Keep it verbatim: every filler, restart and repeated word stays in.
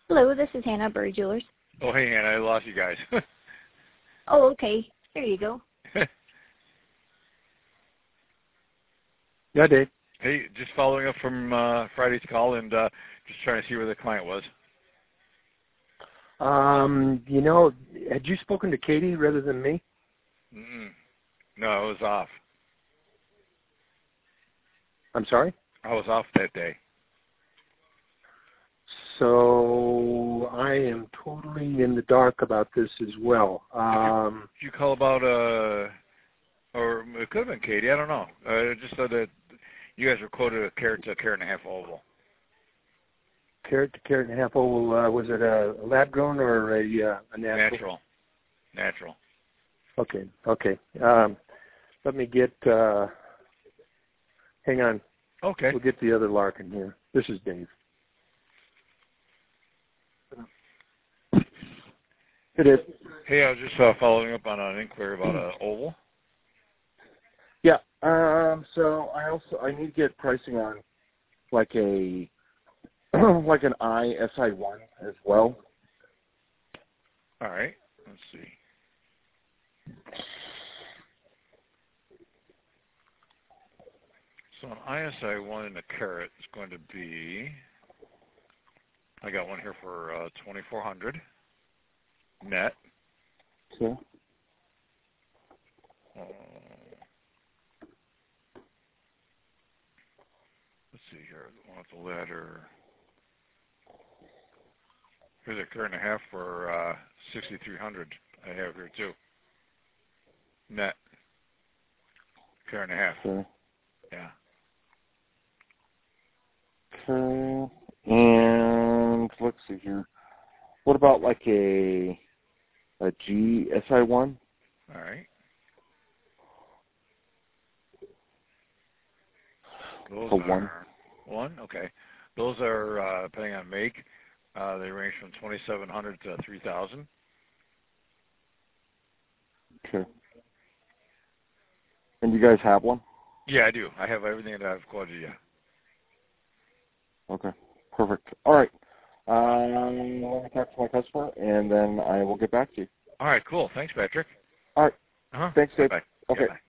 Hello, this is Hannah, Burry Jewelers. Oh, hey, Hannah, I lost you guys. Oh, okay. There you go. Yeah, Dave. Hey, just following up from uh, Friday's call and uh, just trying to see where the client was. Um, you know, had you spoken to Katie rather than me? Mm-mm. No, I was off. I'm sorry? I was off that day. So I am totally in the dark about this as well. Um, Did you call about, uh, or it could have been Katie, I don't know. Uh, it just said that you guys were quoted a carat to a carat and a half oval. carat to carat and a half oval, uh, was it a lab grown or a, uh, a natural? Natural. Natural. Okay, okay. Um, let me get, uh, hang on. Okay. We'll get the other Larkin here. This is Dave. It is. Hey, I was just uh, following up on an inquiry about an oval. Yeah. Um, so I also I need to get pricing on like a like an I S I one as well. All right. Let's see. So an I S I one in a carat is going to be, I got one here for uh, twenty-four hundred net. Okay. Uh, let's see here. I want the letter. Here's a carat and a half for uh, sixty-three hundred. I have here too. Net. Carat and a half. Okay. Yeah. Okay. And let's see here. What about like a a G S I one? All right. Those For are one. one. Okay. Those are uh, depending on make. Uh, they range from twenty-seven hundred to three thousand. Okay. And you guys have one? Yeah, I do. I have everything that I've quoted you. Okay. Perfect. All right. Um, let me talk to my customer, and then I will get back to you. All right, cool. Thanks, Patrick. All right. Uh-huh. Thanks, Dave. Bye. Okay. Yeah, bye.